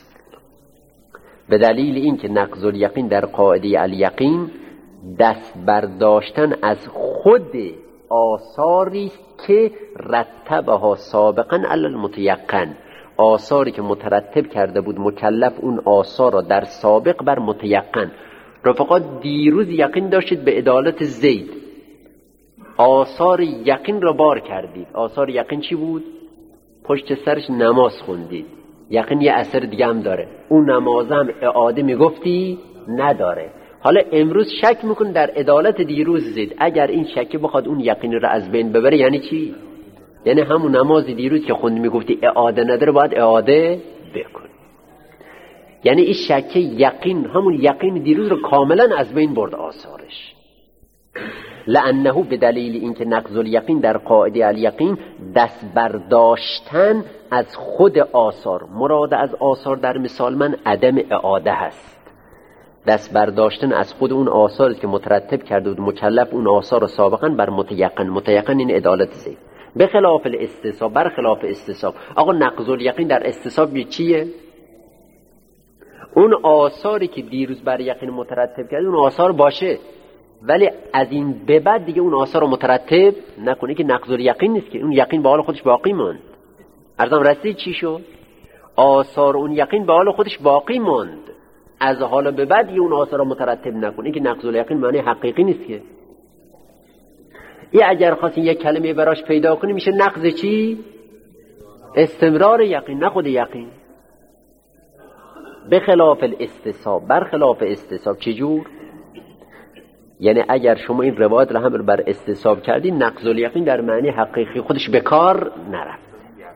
به دلیل اینکه نقض الیقین در قاعده الیقین دست برداشتن از خود آثاری که رتبها سابقا علی المتیقن، آثاری که مترتب کرده بود مکلف اون آثار را در سابق بر متیقن. رفقا دیروز یقین داشتید به عدالت زید، آثار یقین را بار کردید. آثار یقین چی بود؟ پشت سرش نماز خوندید. یقین یه اثر دیگه هم داره، اون نماز هم اعاده میگفتی نداره. حالا امروز شک میکن در عدالت دیروز زید. اگر این شک بخواد اون یقین را از بین ببره یعنی چی؟ یعنی همون نماز دیروز که خوندی میگفتی اعاده نداره، باید اعاده بکن. یعنی این شک یقین، همون یقین دیروز رو کاملا از بین برد آثارش. لانه به دلیل اینکه نقض الیقین در قاعده الیقین دست برداشتن از خود آثار، مراد از آثار در مثال من عدم اعاده هست. دست برداشتن از خود اون آثاری که مترتب کرده بود مکلف اون آثار رو سابقا بر متیقن. متیقن این عدالت زید. به خلاف الاستصحاب، برخلاف استصحاب. آقا نقض الیقین در استصحاب چیه؟ اون آثاری که دیروز بر یقین مترتب کرده اون آثار باشه، ولی از این به بعد دیگه اون آثار رو مترتب نکنه، که نقض الیقین نیست، که اون یقین به حال خودش باقی ماند. عرضم رسید چی شد؟ آثار اون یقین به حال خودش باقی ماند، از حالا به بعد اون آثار رو مترتب نکنه، که نقض الیقین معنی حقیقی نیست. که این اگر خواستین یک کلمه براش پیدا کنی میشه نقض چی؟ استمرار یقین، نه خود یقین. به خلاف الاستصحاب، برخلاف استصحاب. چجور؟ یعنی اگر شما این روایت رو هم بر استصحاب کردی، نقض الیقین در معنی حقیقی خودش به کار نرفت.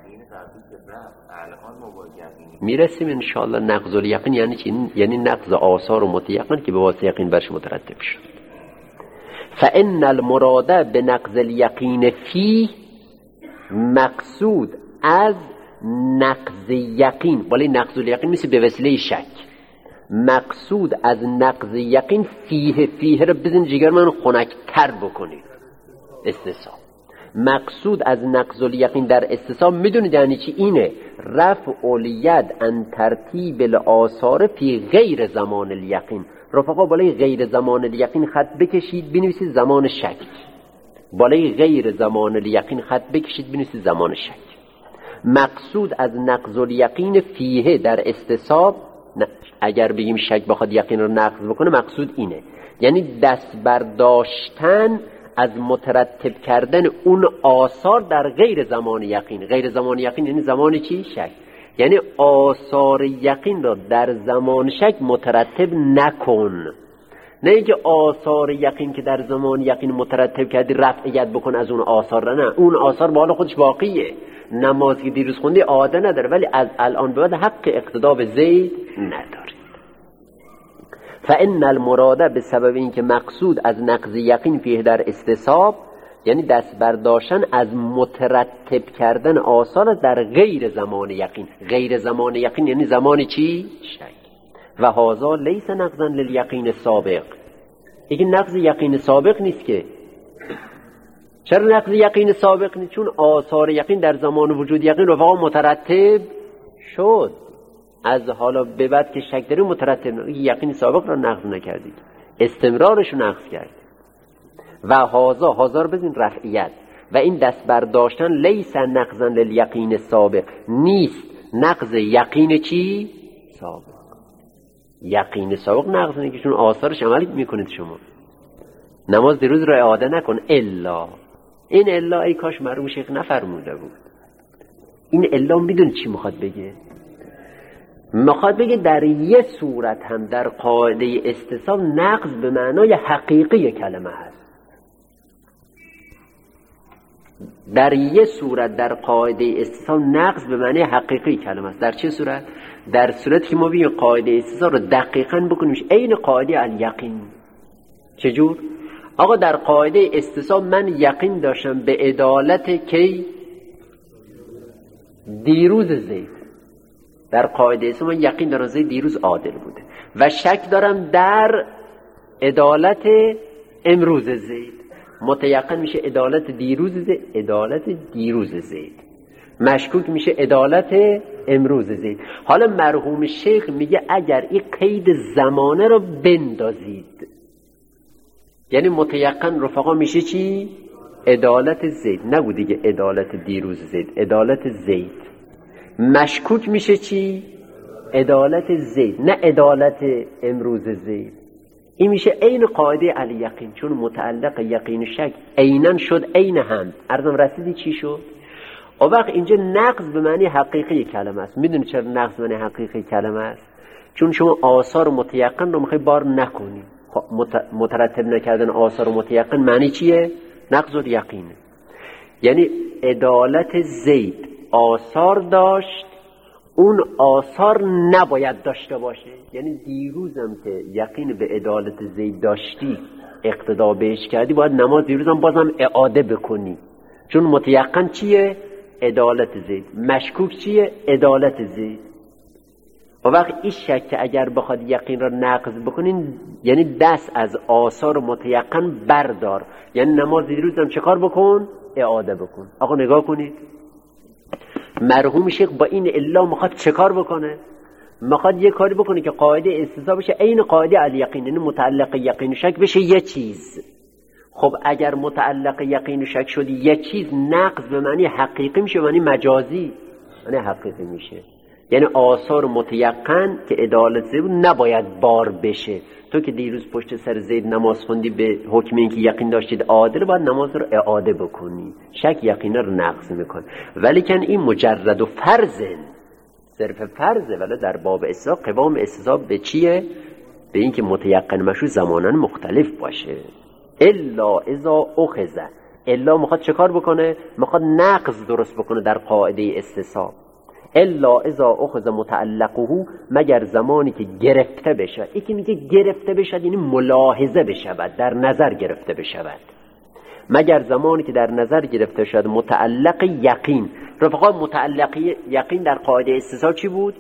میرسیم انشاءالله. نقض الیقین یعنی چی؟ یعنی نقض آثار و متیقن که به واسطه یقین برش مترتب شد. فإن المراد به نقض الیقین فی، مقصود از نقض یقین، ولی نقض الیقین میشه به وسیله شک. مقصود از نقض یقین فیه رو بزن جگر من خنک‌تر بکنید. استصحاب. مقصود از نقض الیقین در استصحاب میدونید یعنی چی؟ اینه رفع الید عن ترتیب الاثار فی غیر زمان الیقین. رفقا بالای غیر زمان الیقین خط بکشید بنویسید زمان شک. بالای غیر زمان الیقین خط بکشید بنویسید زمان شک. مقصود از نقض الیقین فیه در استصحاب، اگر بگیم شک بخواد یقین رو نقض بکنه مقصود اینه، یعنی دست برداشتن از مترتب کردن اون آثار در غیر زمان یقین. غیر زمان یقین یعنی زمان چی؟ شک. یعنی آثار یقین را در زمان شک مترتب نکن، نه اینکه آثار یقین که در زمان یقین مترتب کردی رفعیت بکن از اون آثار، نه، اون آثار بالا خودش باقیه. نمازی که دیروز خوندی عاده نداره، ولی از الان به بعد حق اقتدا به زید نداره. فان المراد به سبب اینکه مقصود از نقض یقین فیه در استصحاب، یعنی دست برداشتن از مترتب کردن آثار در غیر زمان یقین. غیر زمان یقین یعنی زمان چی؟ شک. و هذا لیس نقضا للیقین سابق. این نقض یقین سابق نیست که. چرا نقض یقین سابق نیست؟ چون آثار یقین در زمان وجود یقین رفقا مترتب شد، از حالا به بعد که شک داری مترتب. یقین سابق را نقض نکردید، استمرارش رو نقض کردید. و هازا رو بزین رفعیت، و این دست برداشتن لیس نقضا للیقین سابق، نیست نقض یقین چی؟ سابق. یقین سابق نقض نیست که چون آثارش عملی میکنید شما. نماز دیروز را اعاده نکن الا. این الا ای کاش مرحوم شیخ نفرموده بود. این الا میدونی چی میخواد بگه؟ میخواد بگه در یه صورت هم در قاعده استصحاب نقض به معنای حقیقی کلمه هست. در یه صورت در قاعده استصحاب نقض به معنای حقیقی کلمه است. در چه صورت؟ در صورتی که ما بگیم قاعده استصحاب رو دقیقاً بکنیمش عین قاعده الیقین. چجور؟ آقا در قاعده استصحاب من یقین داشتم به عدالت کی؟ دیروز زید. در قاعده استصحاب من یقین دارم زید دیروز عادل بوده و شک دارم در عدالت امروز زید. متیقن میشه عدالت دیروز زید، عدالت دیروز زید. مشکوک میشه عدالت امروز زید. حالا مرحوم شیخ میگه اگر این قید زمانه رو بندازید، یعنی متیقن رفقا میشه چی؟ عدالت زید. نگو دیگه عدالت دیروز زید، عدالت زید. مشکوک میشه چی؟ عدالت زید، نه عدالت امروز زید. این میشه عین قاعده الیقین، چون متعلق یقین شک عیناً شد عین هم. عرضم رسیدی چی شد؟ او وقت اینجا نقض به معنی حقیقی کلمه است. میدونی چرا نقض به معنی حقیقی کلمه است؟ چون شما آثار متیقن رو میخوای بار نکنی. مترتب نکردن آثار متیقن معنی چیه؟ نقض الیقینه. یعنی عدالت زید آثار داشت، اون آثار نباید داشته باشه. یعنی دیروزم که یقین به عدالت زید داشتی اقتدا بهش کردی، باید نماز دیروزم بازم اعاده بکنی، چون متیقن چیه؟ عدالت زید. مشکوک چیه؟ عدالت زید. و وقت این شک که اگر بخواد یقین را نقض بکنین، یعنی دست از آثار متیقن بردار، یعنی نماز دیروزم چه کار بکن؟ اعاده بکن. آقا نگاه کنید، مرحوم شیخ با این الا میخواد چه کار بکنه؟ میخواد یه کاری بکنه که قاعده استثناء بشه عین قاعده الیقین، یعنی متعلق یقین و شک بشه یه چیز. خب اگر متعلق یقین و شک شد یه چیز، نقض به معنی حقیقی میشه، معنی مجازی معنی حقیقی میشه. یعنی آثار متیقن که عدالت زید نباید بار بشه. تو که دیروز پشت سر زید نماز خوندی به حکم این که یقین داشتید عادل، باید نماز رو اعاده بکنی. شک یقین رو نقض میکن. ولی کن این مجرد و فرضه، صرف فرضه. ولی در باب استثناء قوام استثناء به چیه؟ به این که متیقن مشروع زمانن مختلف باشه. الا اذا اخذ، الا میخواد چه کار بکنه؟ میخواد نقض درست بکنه در قاعده استثناء. الا اذا اخذ متعلقه، مگر زمانی که گرفته بشه. یکی میگه گرفته بشه یعنی ملاحظه بشود، در نظر گرفته بشود. مگر زمانی که در نظر گرفته شد متعلق یقین. رفقا متعلق یقین در قاعده استثناء چی بود؟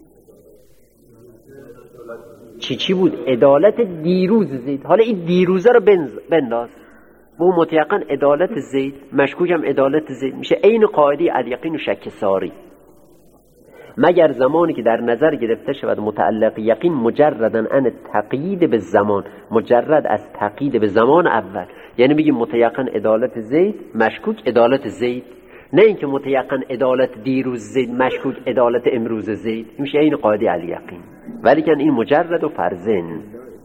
چی بود؟ عدالت دیروز زید. حالا این دیروزه رو بنداز، و متیقن عدالت زید، مشکوکم عدالت زید، میشه عین قاعده الیقین و شک ساری. مگر زمانی که در نظر گرفته شود متعلق یقین مجردن ان تقیید به زمان، مجرد از تقیید به زمان اول. یعنی بگیم متیقن عدالت زید، مشکوک عدالت زید. نه اینکه متیقن عدالت دیروز زید مشکوک عدالت امروز زید. این میشه این قاعده الیقین، ولی کن این مجرد و فرضن.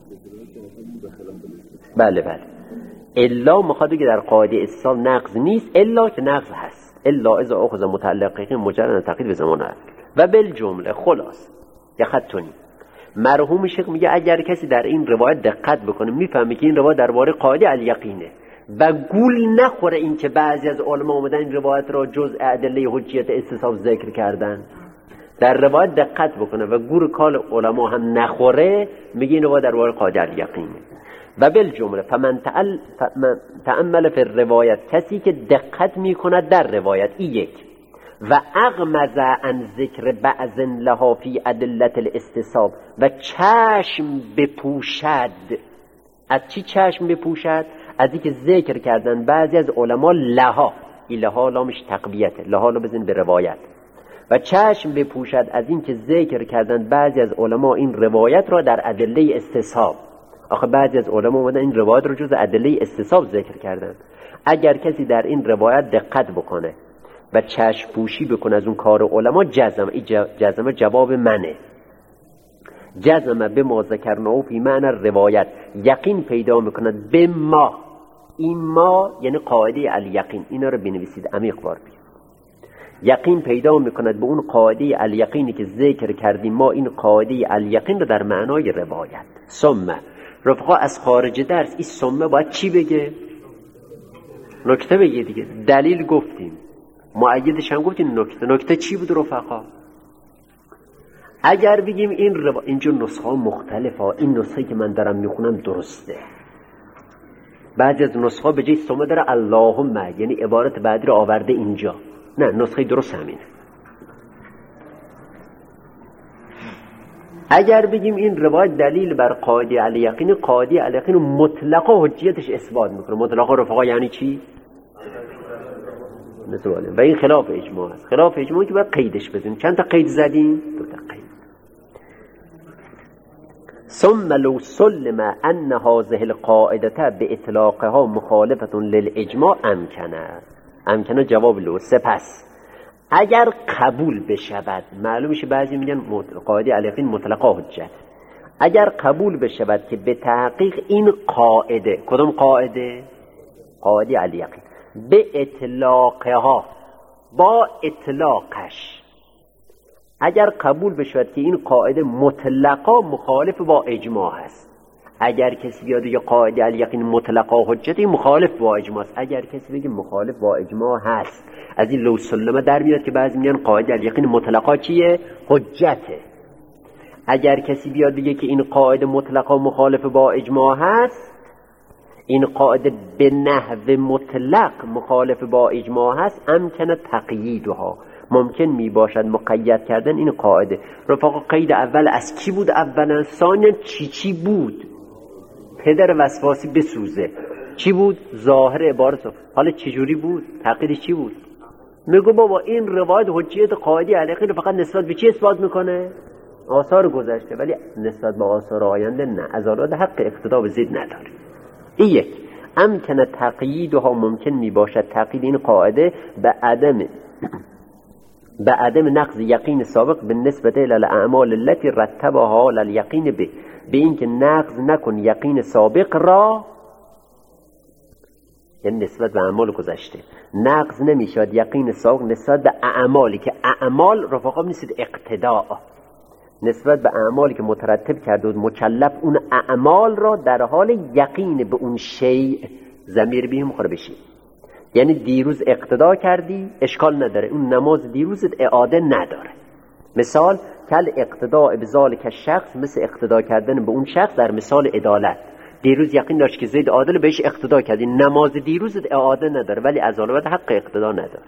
بله بله، الا مخاطب که در قاعده اتصال نقض نیست، الا که نقض هست. الا اذا اخذ متعلقه مجرد تقیید به زمان هست. و بالجمله خلاص یا خطونی مرحوم شیخ میگه اگر کسی در این روایت دقت بکنه میفهمه که این روایت درباره قاعده الیقینه و گول نخوره این که بعضی از علما اومدن این روایت را جز ادله حجیت استصحاب ذکر کردن. در روایت دقت بکنه و گور کال علما هم نخوره، میگه این روایت درباره قاعده الیقینه. و بالجمله فمن تأمل فی الروایت، کسی که دقت میکند در روایت این یک و اغمض عن ذکر بعض لها فی ادلت الاستصحاب، و چشم بپوشد. از چی چشم بپوشد؟ از اینکه ذکر کردن بعضی از علما لها، این لها لامش تقویته، لها رو بزن به روایت، و چشم بپوشد از اینکه ذکر کردن بعضی از علما این روایت را در ادله استصحاب. آخه بعضی از علما اومدن این روایت رو جز ادله استصحاب ذکر کردن. اگر کسی در این روایت دقت بکنه و چشم پوشی بکنه از اون کار علما، جزم جواب منه. جزم به ما ذکرناه فی معنی روایت، یقین پیدا میکند به ما. این ما یعنی قاعده الیقین. اینا رو بنویسید عمیق بار بید. یقین پیدا میکند به اون قاعده الیقینی که ذکر کردیم. ما این قاعده الیقین رو در معنای روایت. ثم رفقا از خارج درس این ثم باید چی بگه؟ نکته بگه دیگه. دلیل گفتیم، مؤیدش هم گفتیم. نکته چی بود رفقا؟ اگر بگیم اینجا نسخه ها مختلفه، این نسخه که من دارم میخونم درسته، بعضی از نسخه ها به جای ثم داره اللهم، یعنی عبارت بعدی رو آورده اینجا. نه، نسخه درست همینه. اگر بگیم این روایت دلیل بر قاعده الیقین، قاعده الیقین مطلقا حجیتش اثبات میکنه. مطلقا رفقا یعنی چی؟ و این خلاف اجماع است. خلاف اجماعی که باید قیدش بزنیم. چند تا قید زدیم؟ 2 تا قید. ثم لو سلم ان هذه القاعده باطلاقها مخالفه للاجماع امکنه جواب لو. سپس اگر قبول بشود، معلوم میشه بعضی میگن قاعده الیقین مطلقا حجت، اگر قبول بشود که به تحقیق این قاعده، کدوم قاعده؟ قاعده الیقین، به اطلاقها، با اطلاقش، اگر قبول بشود که این قاعده مطلقا مخالف با اجماع هست. اگر کسی بیاد یا قاعده الیقین مطلقا حجتی، مخالف با اجماع است. اگر کسی بگه مخالف با اجماع هست، از این لو سلمه در میاد که بعضی میگن قاعده الیقین مطلقا چیه؟ حجته. اگر کسی بیاد بگه که این قاعده مطلقا مخالف با اجماع هست، این قاعده به نحو مطلق مخالف با اجماع هست، امکنه تقییدها، ممکن می باشد مقید کردن این قاعده. رفاق قید اول از کی بود؟ اولا. ثانیا چی بود؟ پدر وسواسی بسوزه. چی بود؟ ظاهر عبارت. حالا چجوری بود؟ تقییدش چی بود؟ میگو بابا این روایت حجیت قاعده الیقین فقط نسبت به چی اثبات میکنه؟ آثار گذشته، ولی نسبت به آثار آینده نه. از آلات حق اقتدا به زید نداره. این یک. امکنه تقییدها، ممکن می باشد تقیید این قاعده به عدم نقض یقین سابق به نسبت الاعمال التي رتبها للیقین به این که نقض نکن یقین سابق را، یعنی نسبت به اعمال گذشته نقض نمیشد یقین سابق نسبت به اعمالی که اعمال رفقا نیست اقتداء، نسبت به اعمالی که مترتب کرده و مکلف اون اعمال را در حال یقین به اون شیء ضمیر به مخاطب بشی. یعنی دیروز اقتدا کردی اشکال نداره، اون نماز دیروزت اعاده نداره. مثال کل اقتداء بذالک الشخص، مثل اقتدا کردن به اون شخص در مثال عدالت. دیروز یقین داشت که زید عادل، بهش اقتدا کردی، نماز دیروزت اعاده نداره ولی از علامت حق اقتدا نداره.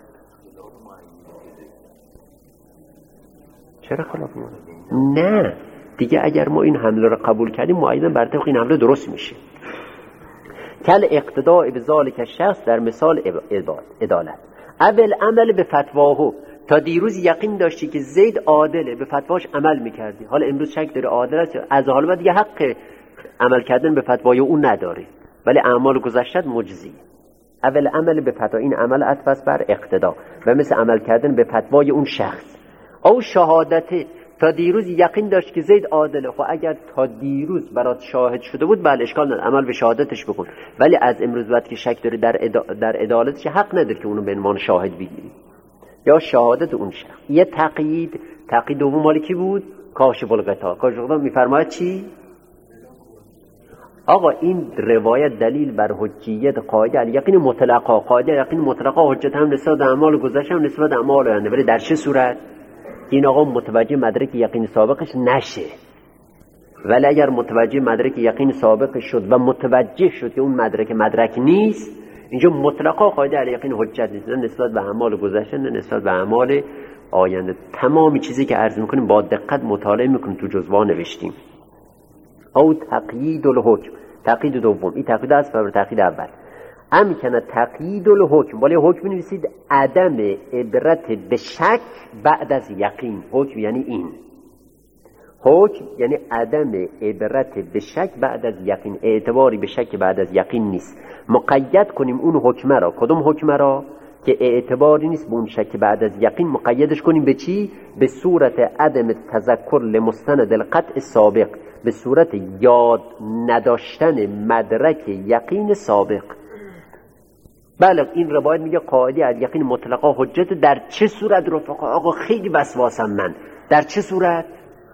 چرا خلاف ما؟ نه دیگه اگر ما این حمله رو قبول کردیم معیداً بر طبق این حمله درست میشه. کل اقتداء بذالک الشخص در مثال عدالت. اول عمل به فتواه، تا دیروز یقین داشتی که زید عادله، به فتواش عمل میکردی، حالا امروز شک داره عادل است، از حالا دیگه حق عمل کردن به فتوای اون نداره ولی اعمال گذشته مجزی. اول عمل به فتوا، این عمل عطف بر اقتدا و مثل عمل کردن به فتوای اون شخص. او شهادت، تا دیروز یقین داشت که زید عادله، خب اگر تا دیروز برات شاهد شده بود بله اشکال نداره عمل به شهادتش بکن، ولی از امروز بعد که شک داره در عدالتش حق نداره که اونو به عنوان شاهد بگیری یا شهادت اون شخص. یه تقیید دوم مال کی بود؟ کاشف الغطا. کاشف الغطا میفرماید چی؟ آقا این روایت دلیل بر حجیت قاعده الیقین مطلقا، قاعده یقین مطلقا حجت هم نسبت به اعمال گذشته هم نسبت به اعمال آینده، ولی در چه صورت؟ این آقا متوجه مدرک یقین سابقش نشه. ولی اگر متوجه مدرک یقین سابقش شد و متوجه شد که اون مدرک نیست، اینجا مطلقا قاعده الیقین حجت نیست، نه نسبت به اعمال گذشته نه نسبت به اعمال آینده. تمامی چیزی که عرض میکنیم با دقت مطالعه میکنیم، تو جزوه نوشتیم. او تقیید الحکم، تقیید دوم، این تقیید است بر تقیید اول. امکنه تقیید الحکم، ولی حکم نویسید عدم عبرت به شک بعد از یقین. حکم یعنی این، حکم یعنی عدم عبرت به شک بعد از یقین، اعتباری به شک بعد از یقین نیست. مقید کنیم اون حکم را، کدوم حکم را که اعتباری نیست به اون شک بعد از یقین، مقیدش کنیم به چی؟ به صورت عدم تذکر لمستند القطع سابق، به صورت یاد نداشتن مدرک یقین سابق. بله این روایت میگه قاعده الیقین مطلقا حجت. در چه صورت رفقا؟ آقا خیلی وسواسم من، در چه صورت؟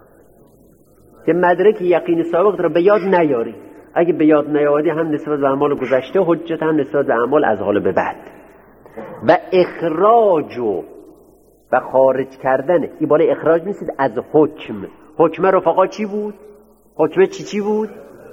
که مدرک یقین سابق رو به یاد نیاری. اگه به یاد نیاری هم نسبت به اعمال گذشته حجت، هم نسبت به اعمال از حال به بعد. و اخراج و خارج کردن، این بالای اخراج نیستید از حکم. حکم رفقا چی بود؟ حکم چی بود؟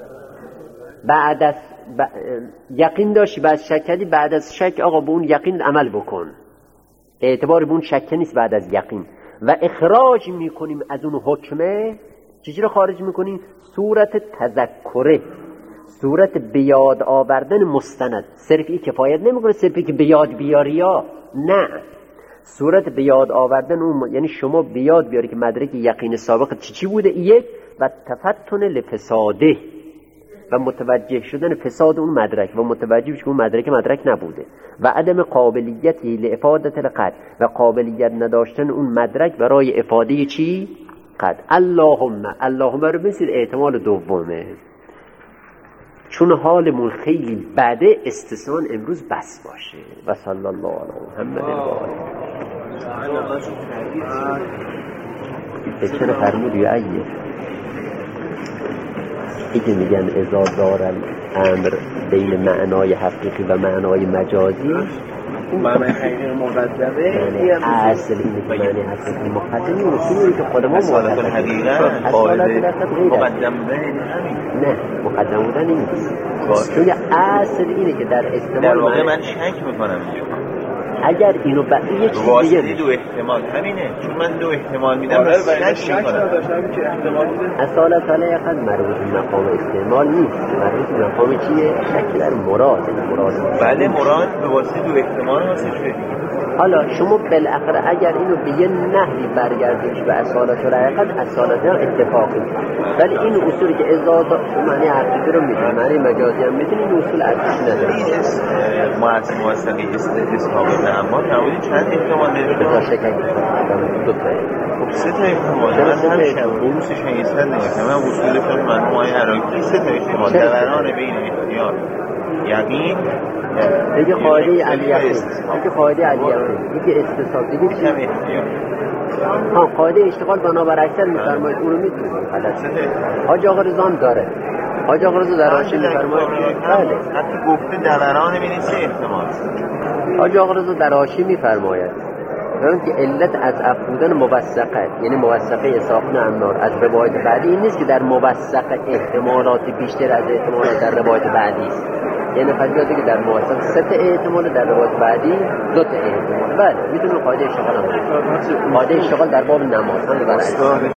بعد از یقین داشتی بعد شک کردی، بعد از شک آقا به اون یقین عمل بکن، اعتبار به اون شک نیست بعد از یقین. و اخراج میکنیم از اون حکمه. چیزی رو خارج میکنیم؟ صورت تذکره، صورت بیاد آوردن مستند. صرفی کفایت نمیکنه صرفی که بیاد بیاری یا نه، صورت بیاد آوردن اون، یعنی شما بیاد بیاری که مدرک یقین سابق چی بوده. یک و تفتن لفساده، و متوجه شدن فساد اون مدرک و متوجه بشه که اون مدرک نبوده. و عدم قابلیتی لافادت القطع، و قابلیت نداشتن اون مدرک برای افاده چی؟ قطع. اللهم رو بسید احتمال دومه، چون حالمون خیلی بده استثناء امروز بس باشه. و صلی الله علی محمد و آله. چرا فرمودی ایه اینکه میگن اذا دار الامر بین معنای حقیقی و معنای مجازی، معنای خیلی مقدمه یعنی اصل این که معنی حقیقی مقدمه اصولی که خودمون اصالت الحقیقه مقدمه نه مقدم بودن نیست، چون اصل اینه که در استعمال در واقع من شک میکنم اگر اینو یه چیز دیگه دو احتمال همینه، چون من دو احتمال میدم شک میکنم. اصالت الحقیقه مربوط به مقام استعمال نیست، مربوط به مقام چیه؟ شک در مراد. بله مراد به واسطه دو احتمال واسه شده. حالا شما بالاخره اگر اینو به یه نحوی برگردونیش به اصالت الحقیقه، اصالت اتفاقی، ولی این اصولی که ازاد معنی حقیقی رو میدونی معنی مجازی هم میدونی، این اصول ارزش نداره. موثقی استحقاق اما نمودی چند احتمال میده؟ بذار شکل دو تا. خب سه تا احتمال. من همشم بروسش نیستن نگاه کنم. من اصولشون منوعی عراقی سه تا احتمال دوران بین احتیاط یقین دیگه قاعده علیقین، دیگه قاعده علیقین، دیگه استصحاب، دیگه کم احتیاط. ها قاعده اشتغال بنابر اکثر میفرمایید، اون رو میدونید. حاج آقا رضا هم داره. حاج آقا رضا در حاشیه میفرمایید بله حتی گفته دوران بین سه احتمال. حاج آقا رضا در حاشیه میفرماید چون که علت از افودن موثقه، یعنی موثقه ساخن امنار از روایت بعدی این نیست که در موثقه احتمالات بیشتر از احتمالات در روایت بعدی است، یعنی فضیلاتی که در موثق سه تا احتمال، در روایت بعدی دو تا احتمال. بله میتونیم قاعده اشتغال هم قاعده اشتغال در باب نماز هم